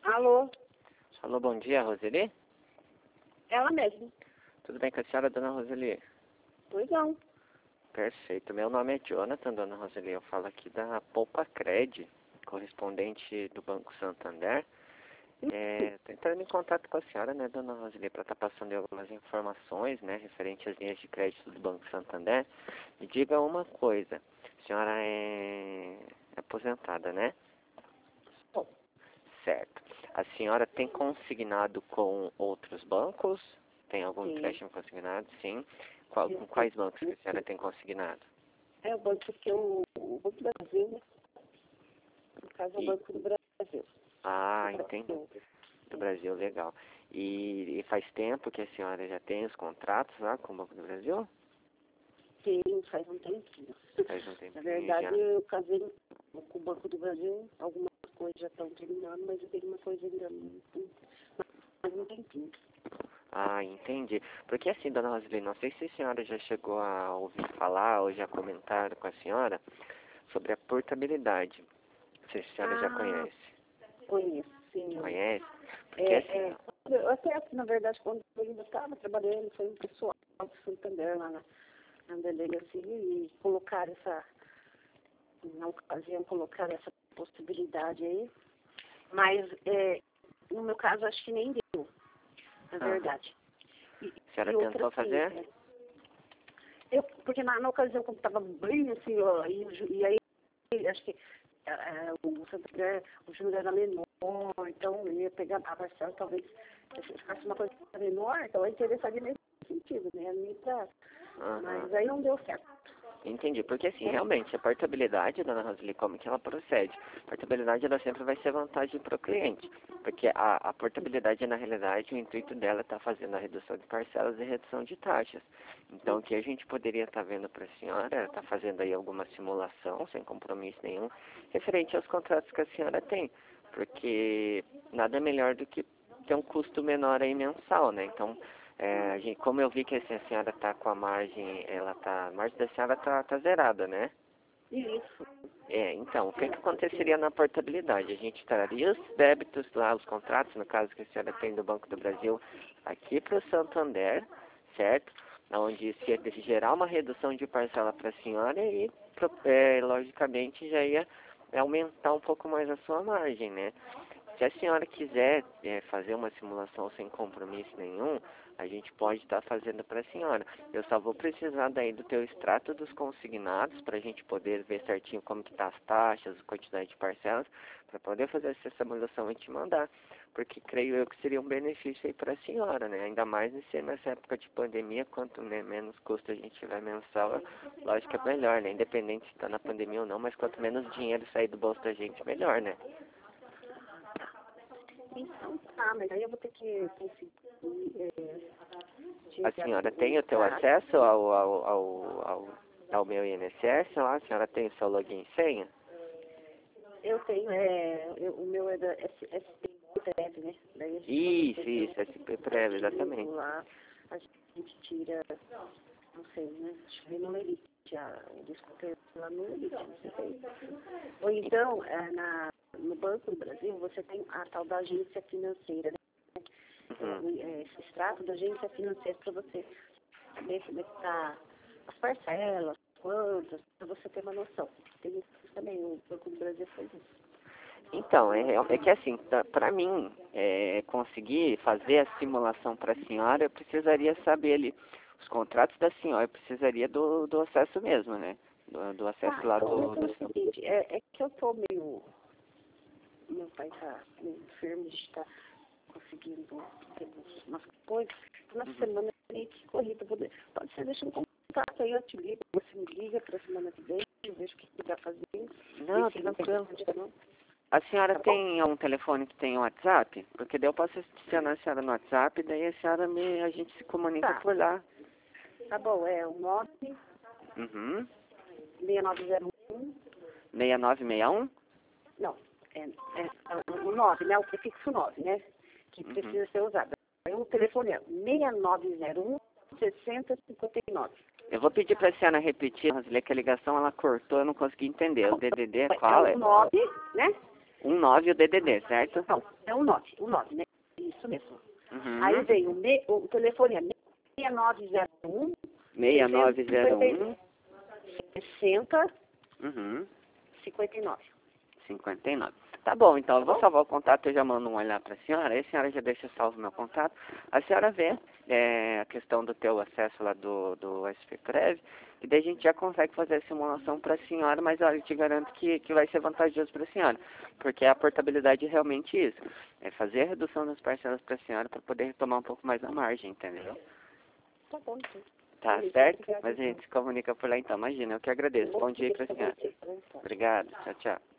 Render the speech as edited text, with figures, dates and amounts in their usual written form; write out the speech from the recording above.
Alô? Alô, bom dia, Roseli? Ela mesma. Tudo bem com a senhora, dona Roseli? Pois não. Perfeito. Meu nome é Jonathan, dona Roseli. Eu falo aqui da Poupa-Cred, correspondente do Banco Santander. Tô entrando em contato com a senhora, né, dona Roseli, para estar passando algumas informações, né, referente às linhas de crédito do Banco Santander. Me diga uma coisa, a senhora é aposentada, né? Bom, Certo. A senhora tem consignado com outros bancos? Tem algum sim. empréstimo consignado? Sim. Com quais bancos que a senhora tem consignado? É o banco que o Banco do Brasil, né? No caso, é o Banco do Brasil. Ah, entendi. Do Brasil, legal. E faz tempo que a senhora já tem os contratos lá com o Banco do Brasil? Sim, faz um tempinho. Faz um Na tempinho verdade, já. eu casei com o Banco do Brasil, algumas coisas já estão terminando, mas eu tenho uma coisa ainda mais um tempinho. Ah, entendi. Porque assim, dona Roseli, não sei se a senhora já chegou a ouvir falar ou já comentaram com a senhora sobre a portabilidade. Não sei se a senhora já conhece. Conheço, sim. Conhece? Porque assim, Eu até, na verdade, quando eu ainda estava trabalhando, foi um pessoal do Santander lá na delegacia e colocaram na ocasião, colocaram essa possibilidade aí. Mas, no meu caso, acho que nem deu, na verdade. a senhora tentou fazer? Porque na ocasião, como estava bem assim, ó, e aí, acho que o Santander, o juro era menor, então eu ia pegar a parcela, talvez se ficasse uma coisa menor, então eu interessaria nesse sentido, né? Mas aí não deu certo. Entendi, porque assim, realmente, a portabilidade, dona Roseli, como que ela procede? A portabilidade, ela sempre vai ser vantagem para o cliente, porque a portabilidade, na realidade, o intuito dela está fazendo a redução de parcelas e redução de taxas. Então, o que a gente poderia estar vendo para a senhora, está fazendo aí alguma simulação, sem compromisso nenhum, referente aos contratos que a senhora tem, porque nada melhor do que ter um custo menor aí mensal, né? Então, como eu vi que assim, a senhora está com a margem, a margem da senhora tá zerada, né? Isso. Então, o que aconteceria na portabilidade? A gente traria os débitos lá, os contratos, no caso que a senhora tem do Banco do Brasil, aqui para o Santander, certo? Onde se gerar uma redução de parcela para a senhora e, logicamente, já ia aumentar um pouco mais a sua margem, né? Se a senhora quiser fazer uma simulação sem compromisso nenhum, a gente pode estar fazendo para a senhora. Eu só vou precisar daí do teu extrato dos consignados para a gente poder ver certinho como que tá as taxas, a quantidade de parcelas, para poder fazer essa simulação e te mandar. Porque creio eu que seria um benefício aí para a senhora, né? Ainda mais nessa época de pandemia, quanto menos custo a gente tiver mensal, lógico que é melhor, né? Independente se está na pandemia ou não, mas quanto menos dinheiro sair do bolso da gente, melhor, né? Então tá, mas aí eu vou ter que conseguir. A senhora tem o teu acesso ao meu INSS lá? A senhora tem o seu login e senha? Eu tenho, o meu é da SP-Prev, né? Daí Isso, SP-Prev, exatamente. Lá a gente tira, não sei, né? Acho que no Elite, desculpa, lá no Elite, não sei. Ou então, no Banco do Brasil, você tem a tal da agência financeira, né? Esse extrato da agência financeira para você saber como é que está as parcelas, quantas, para você ter uma noção. Tem isso também, o Banco do Brasil faz isso. Então, é que assim, para mim conseguir fazer a simulação para a senhora, eu precisaria saber ali os contratos da senhora, eu precisaria do acesso mesmo, né? Do acesso lá então, do é o seguinte, é que eu tô meu pai está meio enfermo, a gente está conseguindo ter umas coisas. Na semana eu que corri para poder. Pode ser, deixa um contato aí, eu te ligo, você me liga para a semana que vem, eu vejo o que dá fazer. Não, tranquilo. A senhora tem um telefone que tem um WhatsApp? Porque daí eu posso adicionar a senhora no WhatsApp, daí a gente se comunica por lá. Tá bom, é o 9 6901 6961? Não, é o 9, né? O prefixo 9, né? Que precisa ser usado. Aí o telefone é 6901 6059. Eu vou pedir para a senhora repetir, Roseli, que a ligação ela cortou, eu não consegui entender. O DDD qual é? O 9, né? 19 o DDD, certo? Não, é o 9, né? Isso mesmo. Uhum. Aí vem o telefone é 6901 6901 60 uhum. 59. 59. Tá bom, então eu vou salvar o contato, eu já mando um olhar para a senhora, aí a senhora já deixa salvo meu contato. A senhora vê a questão do teu acesso lá do SPCREV, e daí a gente já consegue fazer a simulação para a senhora, mas olha, eu te garanto que vai ser vantajoso para a senhora, porque a portabilidade é realmente isso, é fazer a redução das parcelas para a senhora para poder retomar um pouco mais a margem, entendeu? Tá bom, sim. Tá Beleza, certo? obrigada, Mas a gente se comunica por lá então, imagina, eu que agradeço. Bom dia para a senhora. então. Obrigado, tchau, tchau.